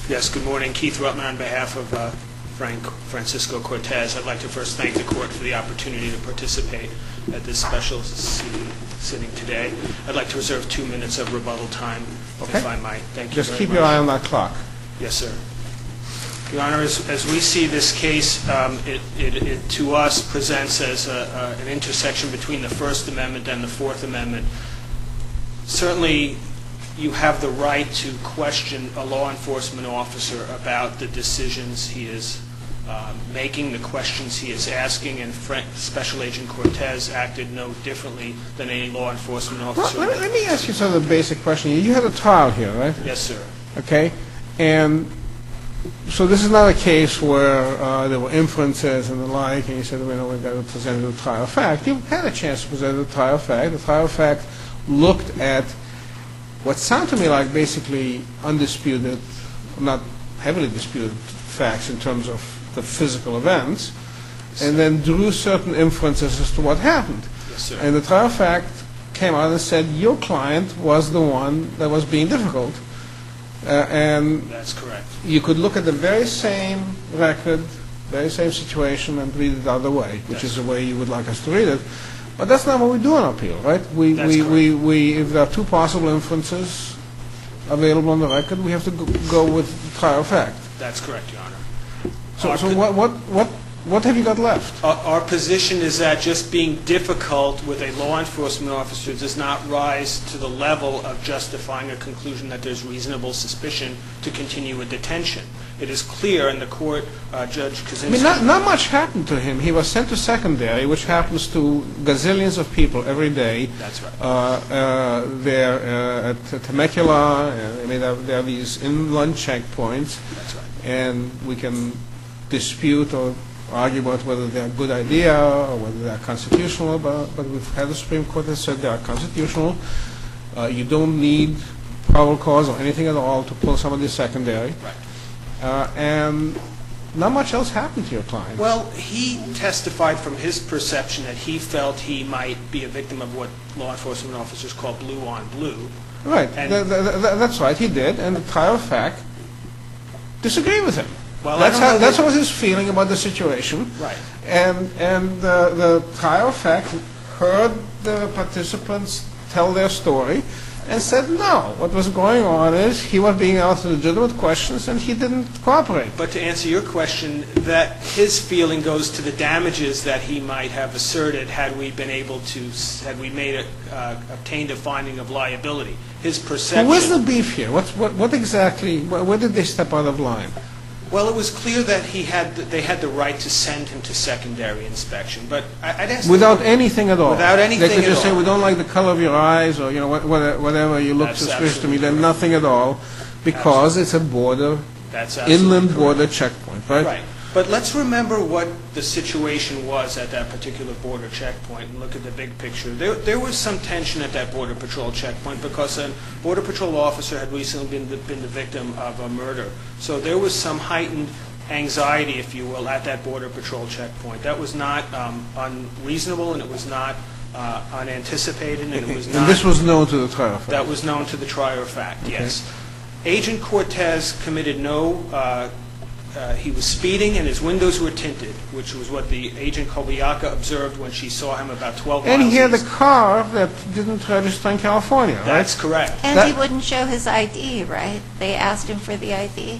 Yes, good morning. Keith Rutman on behalf of Francisco Cortez. I'd like to first thank the court for the opportunity to participate at this special sitting today. I'd like to reserve 2 minutes of rebuttal time, if I might. Thank you. Just keep your eye on that clock. Yes, sir. Your Honor, as we see this case, it to us presents as an intersection between the First Amendment and the Fourth Amendment. Certainly, you have the right to question a law enforcement officer about the decisions he is making, the questions he is asking, and Special Agent Cortez acted no differently than any law enforcement officer. Well, let me ask you sort of a basic question. You had a trial here, right? Yes, sir. Okay. And so this is not a case where there were inferences and the like, and you said, well, we've got to present a trial fact. You had a chance to present a trial fact. The trial fact looked at what sounded to me like basically undisputed, not heavily disputed facts in terms of the physical events, and then drew certain inferences as to what happened. Yes, sir. And the trial fact came out and said your client was the one that was being difficult. And that's correct. You could look at the very same record, very same situation, and read it the other way, which is the way you would like us to read it. But that's not what we do on appeal, right? If there are two possible inferences available on the record, we have to go with the trial fact. That's correct, Your Honor. So what have you got left? Our position is that just being difficult with a law enforcement officer does not rise to the level of justifying a conclusion that there's reasonable suspicion to continue a detention. It is clear in the court, Judge Kaczynski... I mean, not much happened to him. He was sent to secondary, which happens to gazillions of people every day. That's right. There at Temecula, there are these inland checkpoints. That's right. And we can dispute or argue about whether they're a good idea or whether they're constitutional, but we've had the Supreme Court that said they are constitutional. You don't need probable cause or anything at all to pull somebody secondary. Right. And not much else happened to your client. Well, he testified from his perception that he felt he might be a victim of what law enforcement officers call blue on blue. Right. That's right, he did. And the trial fact disagreed with him. Well, that's what his feeling about the situation. Right. And the trial fact heard the participants tell their story and said, no, what was going on is he was being asked legitimate questions and he didn't cooperate. But to answer your question, that his feeling goes to the damages that he might have asserted had we been able to, had we obtained a finding of liability. His perception... Well, where's the beef here? What exactly, where did they step out of line? Well, it was clear that they had the right to send him to secondary inspection, but I'd ask... Without anything at all? Without anything at all. They could just say, we don't like the color of your eyes, or whatever, you look suspicious to me, then nothing at all, because it's a border, inland border checkpoint, right? Right. But let's remember what the situation was at that particular border checkpoint and look at the big picture. There was some tension at that Border Patrol checkpoint because a Border Patrol officer had recently been the victim of a murder. So there was some heightened anxiety, if you will, at that Border Patrol checkpoint. That was not unreasonable, and it was not unanticipated, and it was not... And this was known to the trial fact? That was known to the trial fact, yes. Agent Cortez committed no... he was speeding and his windows were tinted, which was what the Agent Kobayaka observed when she saw him about 12 miles east. And he had east. a car that didn't register in California, right? That's correct. And he wouldn't show his ID, right? They asked him for the ID.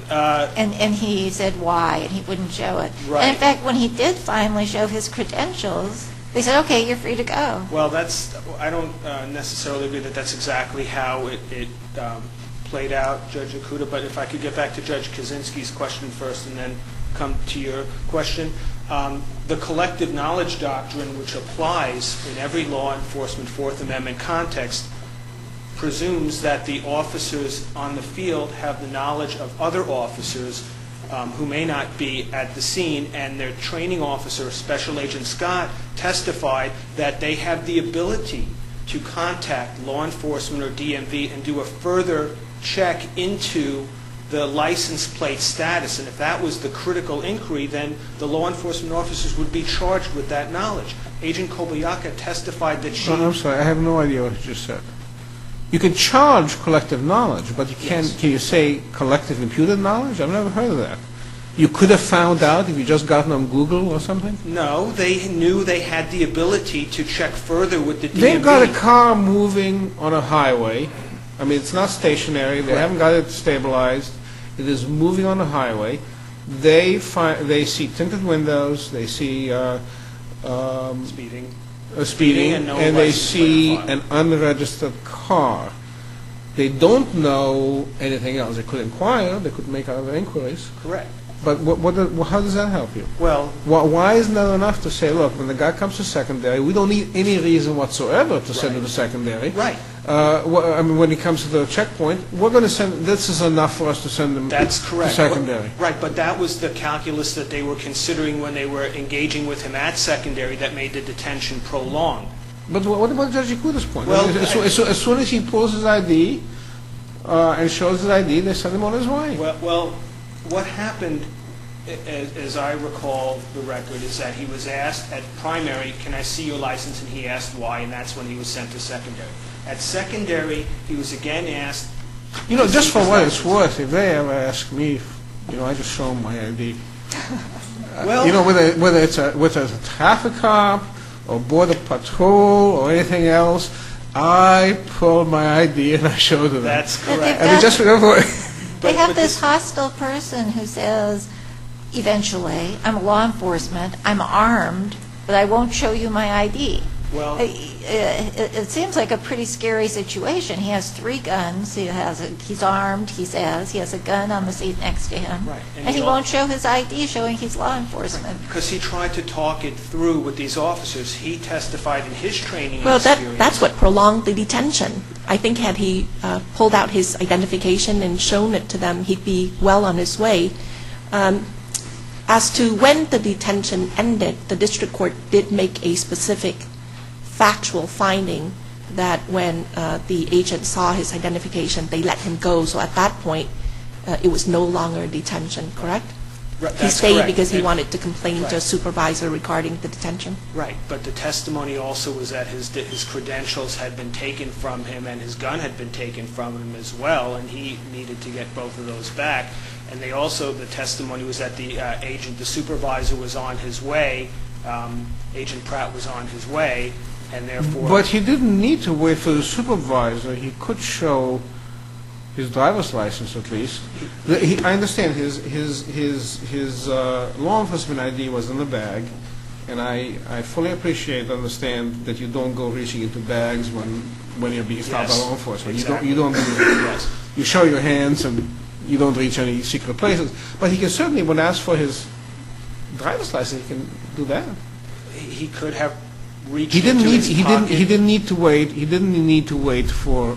And he said why, and he wouldn't show it. Right. And in fact, when he did finally show his credentials, they said, okay, you're free to go. Well, I don't necessarily agree that that's exactly how it played out, Judge Ikuda, but if I could get back to Judge Kaczynski's question first and then come to your question. The collective knowledge doctrine, which applies in every law enforcement Fourth Amendment context, presumes that the officers on the field have the knowledge of other officers who may not be at the scene, and their training officer, Special Agent Scott, testified that they have the ability to contact law enforcement or DMV and do a further check into the license plate status. And if that was the critical inquiry, then the law enforcement officers would be charged with that knowledge. Agent Kobayaka testified that she... I'm sorry, I have no idea what you just said. You can charge collective knowledge, but you can't. Yes. Can you say collective imputed knowledge? I've never heard of that. You could have found out if you just gotten on Google or something. No, they knew they had the ability to check further with the DMV. They've got a car moving on a highway. I mean, it's not stationary. They haven't got it stabilized. It is moving on a highway. They see tinted windows. They see speeding, and no and they license see plate on an unregistered car. They don't know anything else. They could inquire. They could make other inquiries. Correct. But how does that help you? Well, Why isn't that enough to say, look, when the guy comes to secondary, we don't need any reason whatsoever to send him to secondary. right. I mean, when he comes to the checkpoint, we're going to send. This is enough for us to send him That's to correct. secondary. Right, but that was the calculus that they were considering when they were engaging with him at secondary that made the detention prolonged. But what about Judge Ikuda's point? Well, as soon as he pulls his ID and shows his ID, they send him on his way. Well, what happened, as I recall the record, is that he was asked at primary, can I see your license, and he asked why, and that's when he was sent to secondary. At secondary, he was again asked... You know, to just see for his what license. it's worth, if they ever ask me, I just show them my ID. Well, Whether it's a traffic cop or border patrol or anything else, I pull my ID and I show to them. that's But correct. I mean, just remember. They have but this hostile person who says, eventually, I'm law enforcement, I'm armed, but I won't show you my ID. Well, It seems like a pretty scary situation. He has 3 guns. He's armed, he says. He has a gun on the seat next to him. Right. And he won't show his ID showing he's law enforcement. because he tried to talk it through with these officers. He testified in his training Well, experience. that's what prolonged the detention. I think had he pulled out his identification and shown it to them, he'd be well on his way. As to when the detention ended, the district court did make a specific factual finding that when the agent saw his identification, they let him go. So at that point, it was no longer detention, correct? Right, He that's stayed correct. because he And- wanted to complain to a Right. supervisor regarding the detention? Right, but the testimony also was that his credentials had been taken from him and his gun had been taken from him as well, and he needed to get both of those back. And the testimony was that the supervisor was on his way, Agent Pratt was on his way, and therefore... But he didn't need to wait for the supervisor. He could show his driver's license at least. I understand his law enforcement ID was in the bag, and I fully appreciate and understand that you don't go reaching into bags when you're being stopped by Yes, law enforcement. exactly. You don't do Yes. you show your hands and you don't reach any secret places. But he can certainly, when asked for his driver's license, he can do that. He could have reached He didn't into need. his He pocket. didn't need to wait. He didn't need to wait for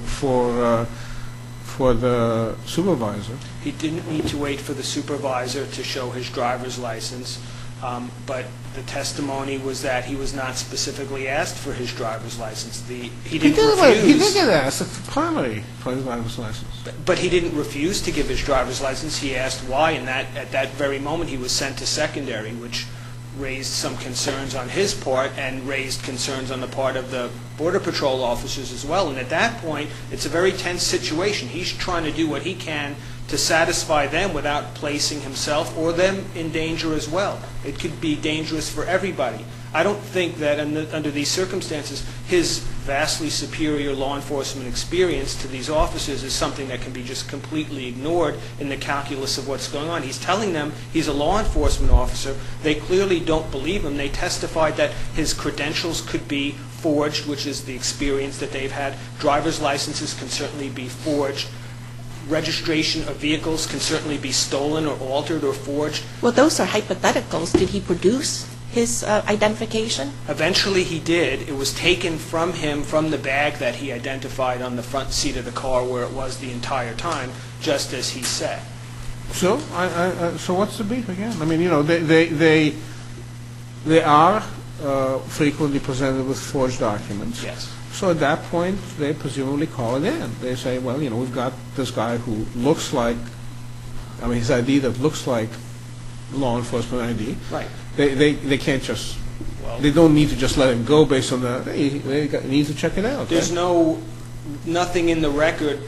the supervisor. He didn't need to wait for the supervisor to show his driver's license, but the testimony was that he was not specifically asked for his driver's license. He didn't refuse. He did get asked at the primary for his driver's license. But he didn't refuse to give his driver's license. He asked why, and at that very moment he was sent to secondary, which raised some concerns on his part and raised concerns on the part of the Border Patrol officers as well. And at that point, it's a very tense situation. He's trying to do what he can to satisfy them without placing himself or them in danger as well. It could be dangerous for everybody. I don't think that under these circumstances, his vastly superior law enforcement experience to these officers is something that can be just completely ignored in the calculus of what's going on. He's telling them he's a law enforcement officer. They clearly don't believe him. They testified that his credentials could be forged, which is the experience that they've had. Driver's licenses can certainly be forged. Registration of vehicles can certainly be stolen or altered or forged. Well, those are hypotheticals. Did he produce his identification? Eventually he did. It was taken from him from the bag that he identified on the front seat of the car where it was the entire time, just as he said. So, so what's the beef again? I mean, they are frequently presented with forged documents. Yes. So at that point, they presumably call it in. They say, well, we've got this guy who looks like, his ID that looks like law enforcement ID. Right. They can't just, Well, they don't need to just let him go based on that. They need to check it out. there's no nothing in the record,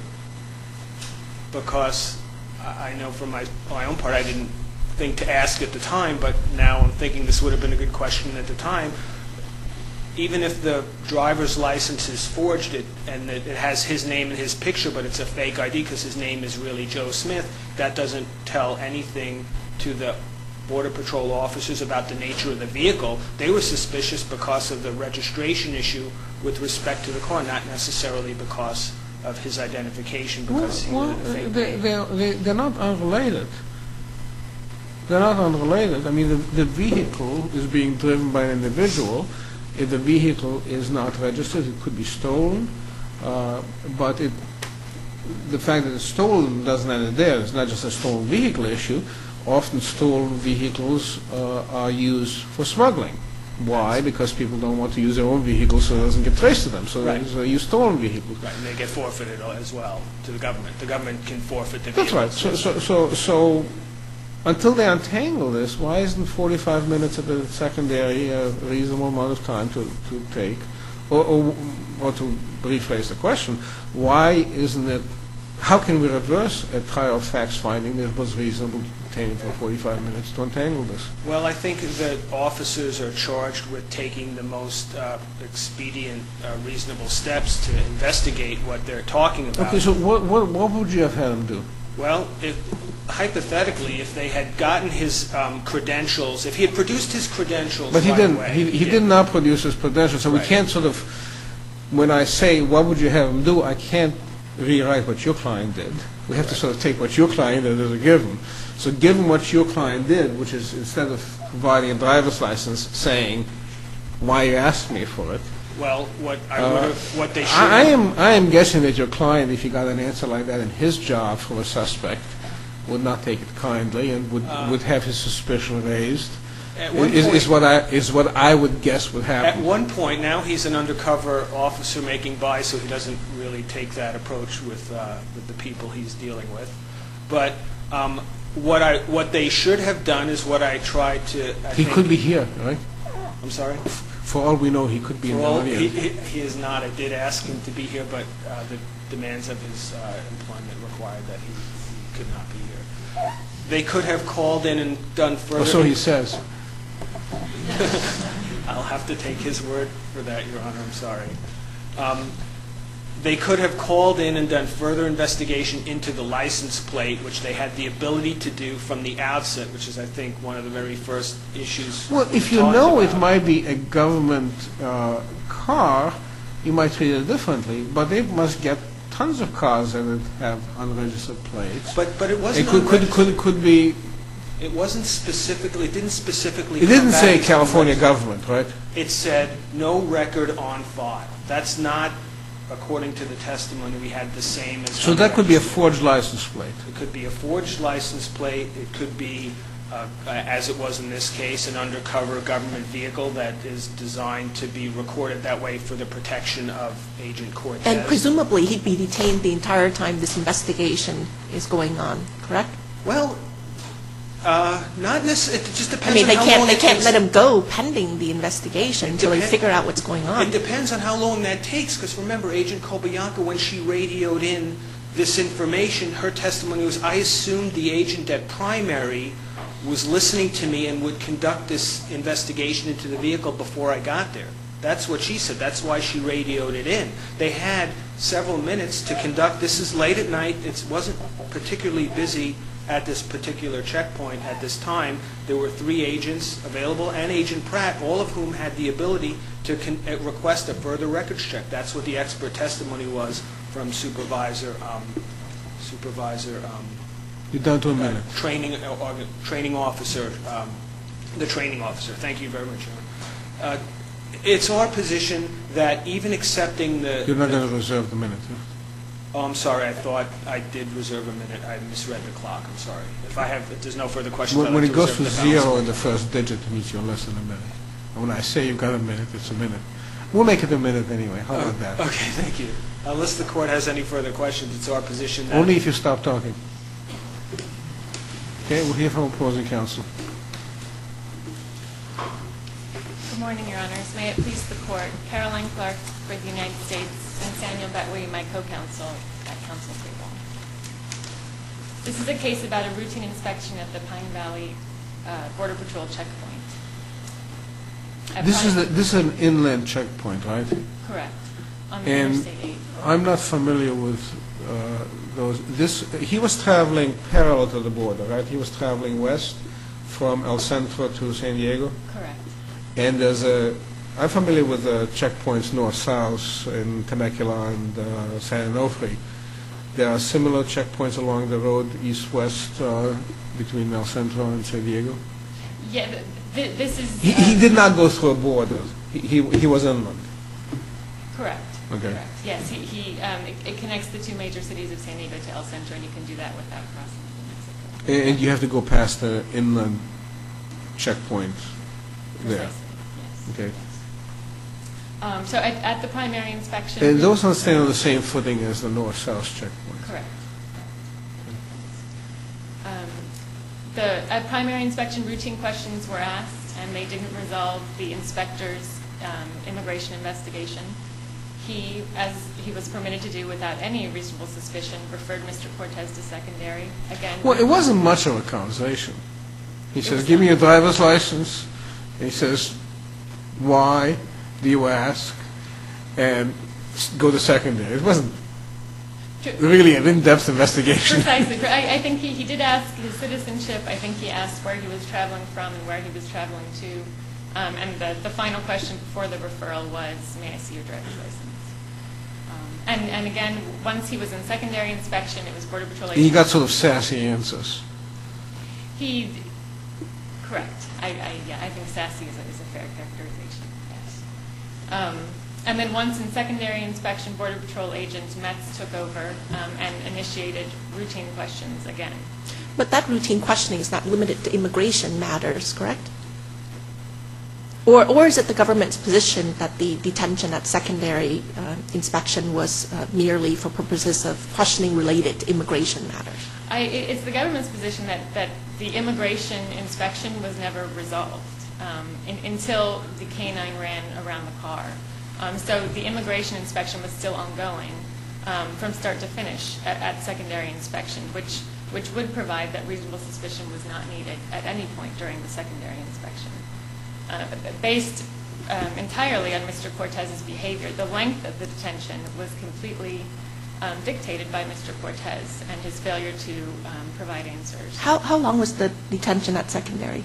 because I know from my own part, I didn't think to ask at the time, but now I'm thinking this would have been a good question at the time. Even if the driver's license is forged and it has his name and his picture, but it's a fake ID because his name is really Joe Smith, that doesn't tell anything to the Border Patrol officers about the nature of the vehicle. They were suspicious because of the registration issue with respect to the car, not necessarily because of his identification, because he was a fake name. They're not unrelated. They're not unrelated. I mean, the vehicle is being driven by an individual. If the vehicle is not registered, it could be stolen, but the fact that it's stolen doesn't end it there. It's not just a stolen vehicle issue. Often stolen vehicles are used for smuggling. Why? Because people don't want to use their own vehicle so it doesn't get traced to them. So Right. they use stolen vehicles. Right, and they get forfeited as well to the government. The government can forfeit the That's vehicles. right. So until they untangle this, why isn't 45 minutes at the secondary a reasonable amount of time to take? Or to rephrase the question, why isn't it, how can we reverse a trial of facts finding that it was reasonable to detain him for 45 minutes to untangle this? Well, I think that officers are charged with taking the most expedient, reasonable steps to investigate what they're talking about. Okay, so what would you have had him do? Well, hypothetically, if they had gotten his credentials, if he had produced his credentials But he right didn't. away, He did not produce his credentials, so we Right. can't sort of, when I say, what would you have him do, I can't rewrite what your client did. We have to sort of take what your client did as a given. So given what your client did, which is instead of providing a driver's license, saying, why you asked me for it, Well, what they should I am guessing that your client, if he got an answer like that in his job from a suspect, would not take it kindly and would have his suspicion raised. At one Is point- what I would guess would At happen. one point, now he's an undercover officer making by, so he doesn't really take that approach with the people he's dealing with. But what they should have done is what I tried to. He could be here, right? I'm sorry. For all we know, he could be in the Well, audience. he is not. I did ask him to be here, but the demands of his employment required that he could not be here. They could have called in and done further. Or so he says. I'll have to take his word for that, Your Honor. I'm sorry. They could have called in and done further investigation into the license plate, which they had the ability to do from the outset, which is, I think, one of the very first issues. Well, if you we talked know it about. might be a government car, you might treat it differently. But they must get tons of cars that have unregistered plates. But it It wasn't. could be. It wasn't specifically. It didn't specifically. It didn't come back say and California say- government, right? It said no record on file. That's not, according to the testimony, we had the same as. So that could be a unregistered. forged license plate. It could be a forged license plate. It could be, as it was in this case, an undercover government vehicle that is designed to be recorded that way for the protection of Agent Cortez. And presumably, he'd be detained the entire time this investigation is going on, correct? Well, not necessarily. It just I depends mean, on they how can't long they it can't takes. let him go pending the investigation until they depend- figure out what's going It on. depends on how long that takes, because remember, Agent Kobayashi, when she radioed in this information, her testimony was, I assumed the agent at primary was listening to me and would conduct this investigation into the vehicle before I got there. That's what she said. That's why she radioed it in. They had several minutes to conduct. This is late at night. It wasn't particularly busy at this particular checkpoint at this time. There were 3 agents available and Agent Pratt, all of whom had the ability to request a further records check. That's what the expert testimony was from Supervisor You're down to a minute. training officer, the training officer. Thank you very much, Your Honor. It's our position that even accepting the... You're not going to reserve the minute, huh? Oh, I'm sorry. I thought I did reserve a minute. I misread the clock. I'm sorry. If there's no further questions, I'd When like it to goes to reserve the balance. 0 in the first digit, it means you're less than a minute. And when I say you've got a minute, it's a minute. We'll make it a minute anyway. How about that? Okay, thank you. Unless the court has any further questions, it's our position that... Only if you stop talking. Okay, we'll hear from opposing counsel. Good morning, Your Honors. May it please the Court. Caroline Clark for the United States, and Samuel Betway, my co-counsel at counsel table. This is a case about a routine inspection at the Pine Valley Border Patrol checkpoint. This is an inland checkpoint, right? Correct. On the And Interstate 8. I'm not familiar with those. He was traveling parallel to the border, right? He was traveling west from El Centro to San Diego. Correct. And I'm familiar with the checkpoints north-south in Temecula and San Onofre. There are similar checkpoints along the road east-west between El Centro and San Diego. Yeah, this is... He did not go through a border. He was inland. Correct. Okay. Correct. Yes, it connects the two major cities of San Diego to El Centro, and you can do that without crossing into Mexico. And you have to go past the inland checkpoint there. Precisely, yes. Okay. Yes. So at the primary inspection... And those don't stand on the same footing as the north-south checkpoint. Correct. At primary inspection, routine questions were asked, and they didn't resolve the inspector's immigration investigation. He, as he was permitted to do without any reasonable suspicion, referred Mr. Cortez to secondary. Again, Well, it wasn't much of a conversation. He says, give me a driver's license. And he says, why do you ask? And go to secondary. It wasn't really an in-depth investigation. Precisely. I think he did ask his citizenship. I think he asked where he was traveling from and where he was traveling to. And the final question before the referral was, may I see your driver's license? And again, once he was in secondary inspection, it was Border Patrol agent. And he got sort of sassy answers. Correct. I think sassy is a fair characterization, yes. And then once in secondary inspection, Border Patrol agent Metz took over and initiated routine questions again. But that routine questioning is not limited to immigration matters, correct? Or is it the government's position that the detention at secondary inspection was merely for purposes of questioning related to immigration matters? It's the government's position that the immigration inspection was never resolved until the canine ran around the car. So the immigration inspection was still ongoing from start to finish at secondary inspection, which would provide that reasonable suspicion was not needed at any point during the secondary inspection. Based entirely on Mr. Cortez's behavior, the length of the detention was completely dictated by Mr. Cortez and his failure to provide answers. How long was the detention at secondary?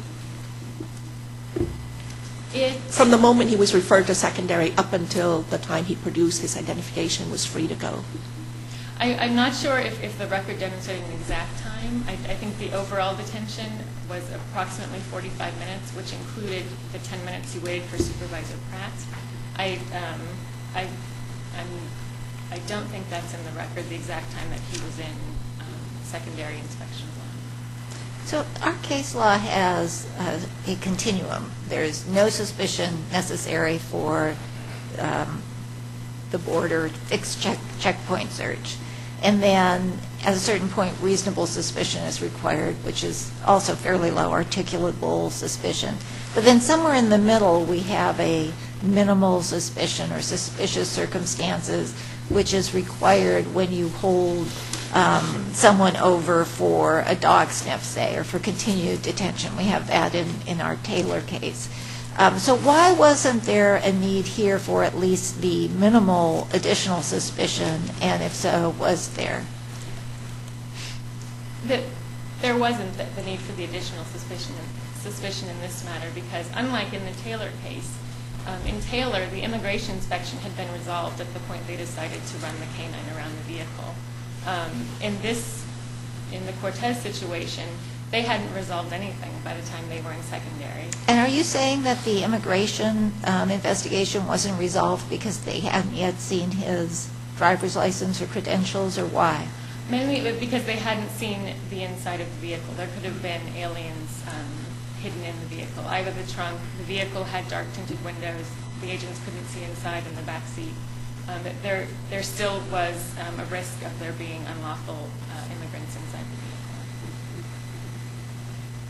From the moment he was referred to secondary up until the time he produced his identification was free to go? I'm not sure if the record demonstrated an exact time. I think the overall detention was approximately 45 minutes, which included the 10 minutes he waited for Supervisor Pratt. I don't think that's in the record, the exact time that he was in secondary inspection. So our case law has a continuum. There's no suspicion necessary for the border fixed checkpoint search. And then at a certain point, reasonable suspicion is required, which is also fairly low, articulable suspicion. But then somewhere in the middle, we have a minimal suspicion or suspicious circumstances, which is required when you hold someone over for a dog sniff, say, or for continued detention. We have that in our Taylor case. So why wasn't there a need here for at least the minimal additional suspicion, and if so, was there? There wasn't the need for the additional suspicion in this matter, because unlike in the Taylor case, in Taylor, the immigration inspection had been resolved at the point they decided to run the canine around the vehicle. In the Cortez situation, they hadn't resolved anything by the time they were in secondary. And are you saying that the immigration investigation wasn't resolved because they hadn't yet seen his driver's license or credentials, or why? Mainly because they hadn't seen the inside of the vehicle. There could have been aliens hidden in the vehicle. Either the trunk, the vehicle had dark tinted windows, the agents couldn't see inside in the back seat. There still was a risk of there being unlawful immigrants inside the vehicle.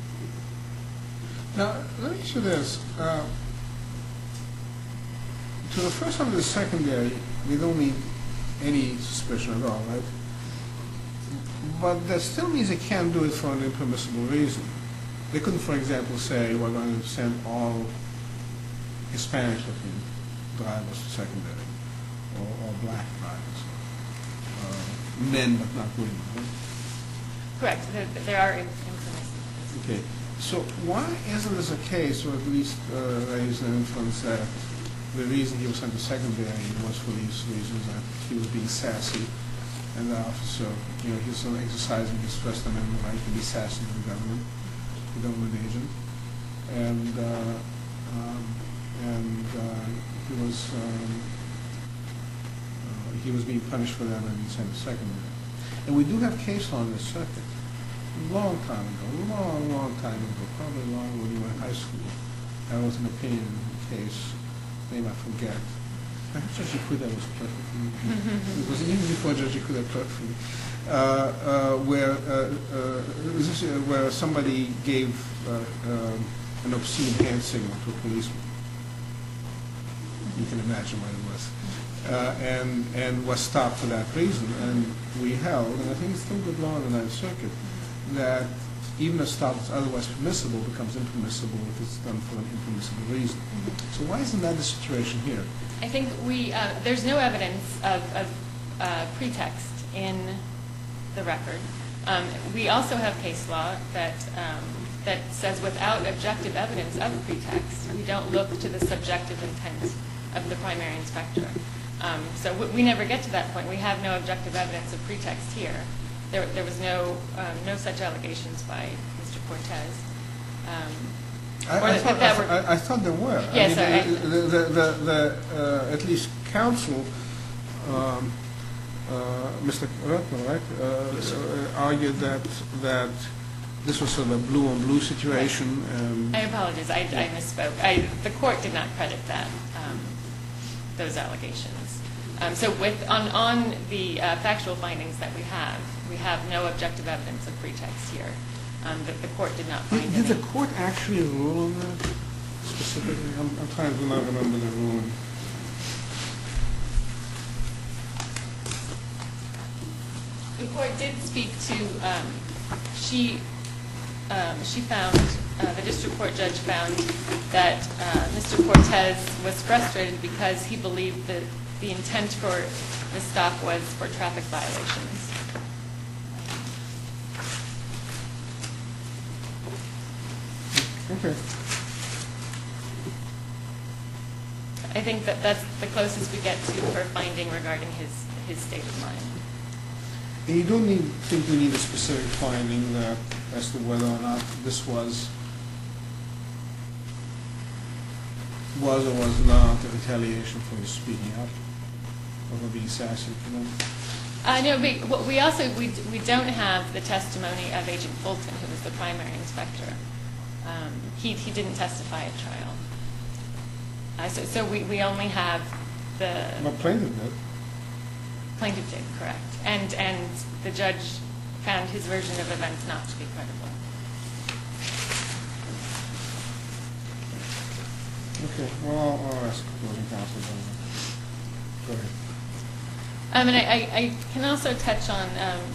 Now, let me ask you this. to the first one to the secondary, we don't need any suspicion at all, right? But that still means they can't do it for an impermissible reason. They couldn't, for example, say, we're going to send all Hispanic-looking drivers to secondary, or black drivers, men but not women, right? Correct. There are impermissible. Okay. So why isn't this a case, or at least raise an inference that the reason he was sent to secondary was for these reasons, that he was being sassy, and the officer, he was exercising his First Amendment right to be sassy to the government agent, and he was being punished for that and being sent to secondary. And we do have case law in this circuit. Long time ago, probably long when you were in high school, there was an opinion in the case, name I forget. Perhaps Judge Ikuda was perfectly. It was even before Judge Ikuda perfectly. Where somebody gave an obscene hand signal to a policeman. You can imagine what it was. And was stopped for that reason. And we held, and I think it's still good law in the Ninth Circuit, that even a stop that's otherwise permissible becomes impermissible if it's done for an impermissible reason. So why isn't that the situation here? I think there's no evidence of pretext in the record. We also have case law that says without objective evidence of pretext, we don't look to the subjective intent of the primary inspector. So we never get to that point. We have no objective evidence of pretext here. There was no such allegations by Mr. Cortez. I thought there were. Yes, at least counsel, Mr. Rutman, right, argued that this was sort of a blue-on-blue situation. I apologize. I misspoke. The court did not credit that those allegations. So on the factual findings that we have no objective evidence of pretext here. That the court did not find any. Did the court actually rule on that specifically? I'm trying to not remember the ruling. The court did speak to, she found, the district court judge found that Mr. Cortez was frustrated because he believed that the intent for the stop was for traffic violations. Okay. I think that's the closest we get to her finding regarding his state of mind. And you don't think we need a specific finding as to whether or not this was or was not a retaliation for his speaking up or for being sassy to them? No, we also don't have the testimony of Agent Fulton, who was the primary inspector. He didn't testify at trial. So we only have the... Well, plaintiff did. Plaintiff did, correct. And the judge found his version of events not to be credible. Okay, well, I'll ask closing counsel. Go ahead. And I can also touch on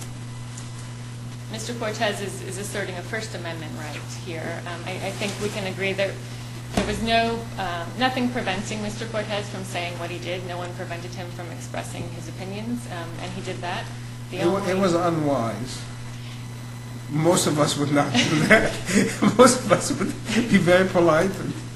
Mr. Cortez is asserting a First Amendment right here. I think we can agree that there was nothing preventing Mr. Cortez from saying what he did. No one prevented him from expressing his opinions, and he did that. It was unwise. Most of us would not do that. Most of us would be very polite.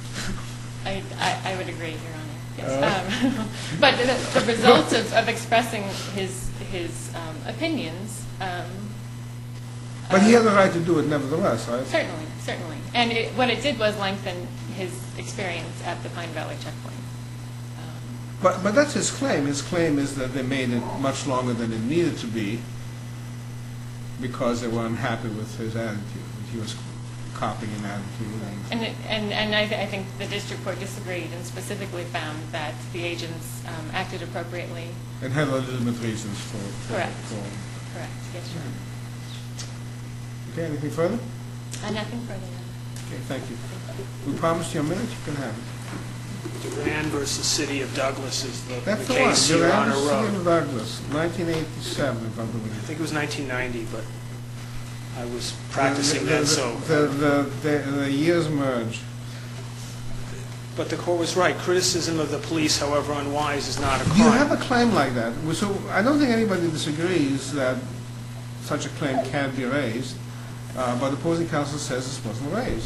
I would agree, Your Honor. Yes. But the result of expressing his opinions. But he had the right to do it nevertheless, right? Certainly. And what it did was lengthen his experience at the Pine Valley checkpoint. But that's his claim. His claim is that they made it much longer than it needed to be because they were unhappy with his attitude. He was copying an attitude. And I think the district court disagreed and specifically found that the agents acted appropriately. And had legitimate reasons for Correct. Correct. Yes, Your Honor. Okay, anything further? Nothing further. Okay, thank you. We promised you a minute. You can have it. Duran versus City of Douglas is the That's the one, case Your Duran Honor v. City wrote. of Douglas, 1987, if I I believe. think it was 1990, but I was practicing then, so. The years merge. But the court was right. Criticism of the police, however unwise, is not a crime. Do you have a claim like that? So I don't think anybody disagrees that such a claim can be raised, but the opposing counsel says this wasn't raised.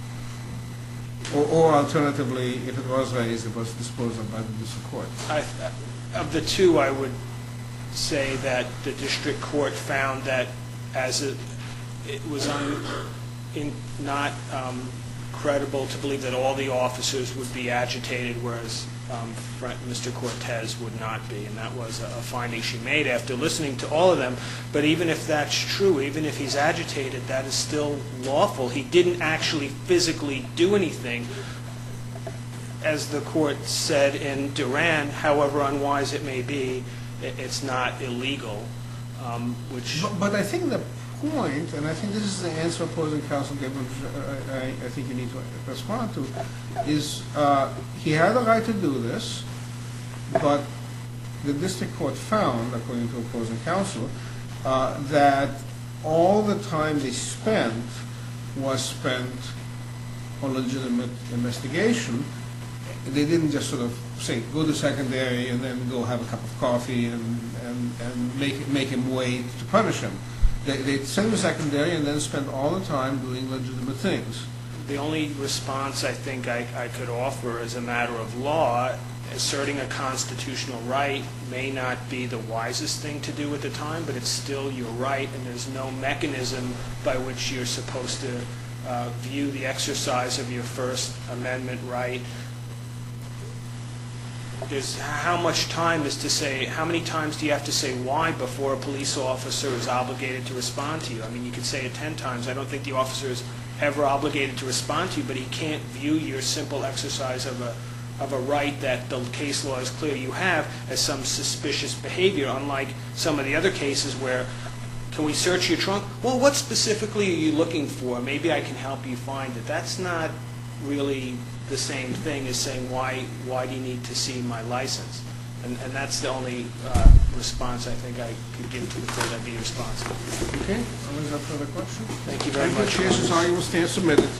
Or alternatively, if it was raised, it was disposed of by the district court. Of the two, I would say that the district court found that as it was not credible to believe that all the officers would be agitated, whereas Mr. Cortez would not be, and that was a finding she made after listening to all of them. But even if that's true, even if he's agitated, that is still lawful. He didn't actually physically do anything. As the court said in Duran, however unwise it may be, it's not illegal, which... But I think the point, and I think this is the answer opposing counsel gave, which I think you need to respond to, is he had a right to do this, but the district court found, according to opposing counsel, that all the time they spent was spent on legitimate investigation. They didn't just sort of say, go to secondary and then go have a cup of coffee and make him wait to punish him. They sent him to secondary and then spent all the time doing legitimate things. The only response I think I could offer as a matter of law, asserting a constitutional right may not be the wisest thing to do at the time, but it's still your right, and there's no mechanism by which you're supposed to view the exercise of your First Amendment right. There's how much time is to say, how many times do you have to say why before a police officer is obligated to respond to you? I mean, you could say it 10 times. I don't think the officer is ever obligated to respond to you, but he can't view your simple exercise of a right that the case law is clear you have as some suspicious behavior, unlike some of the other cases where, can we search your trunk? Well, what specifically are you looking for? Maybe I can help you find it. That's not really the same thing as saying, why do you need to see my license? And that's the only response I think I could give to the court. That'd be responsible. Okay, unless there are further questions? Thank you very much. Thank you. Cases are, you will stand submitted.